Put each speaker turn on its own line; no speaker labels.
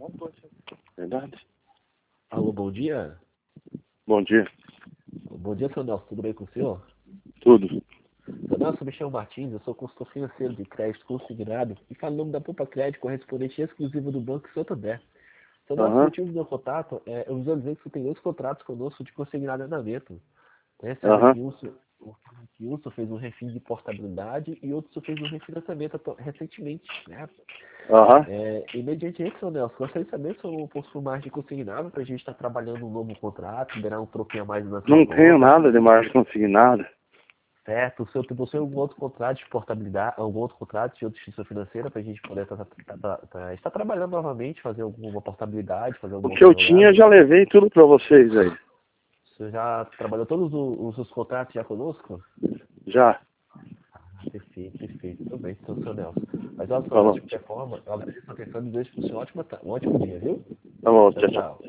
Verdade.
Alô, bom dia.
Bom dia.
Bom dia, seu Nelson. Tudo bem com o senhor?
Tudo.
Seu Nelson, me chamo Martins, eu sou consultor financeiro de crédito consignado e falo em nome da Poupa Crédito, correspondente exclusivo do Banco Santander. Seu Nelson, o
Aham.
motivo do meu contato é eu visualizei que você tem 2 contratos conosco de consignado em andamento. Sendo
Aham.
que um só fez um refim de portabilidade e outro só fez um refinanciamento recentemente, né?
Aham.
E mediante isso, seu Nelson, gostaria de saber se eu possui mais de consignado para a gente estar trabalhando um novo contrato, liberar um troquinho a mais na sua
Não tenho
conta.
nada de margem consignada.
Certo, se eu possui algum outro contrato de portabilidade, algum outro contrato de outra instituição financeira para a gente poder estar trabalhando novamente, fazer alguma portabilidade, fazer
O
alguma
que eu
outra
tinha,
jogada.
já levei tudo pra vocês aí.
Você já trabalhou todos os contratos já conosco?
Já.
Perfeito, perfeito. Tudo bem, então, seu Nelson. Mas olha, seu
Tá
Nelson,
bom.
de qualquer forma, eu agradeço a atenção e desejo para o senhor um ótimo dia, viu?
Tá bom.
Tchau,
Tchau, tchau.
tchau.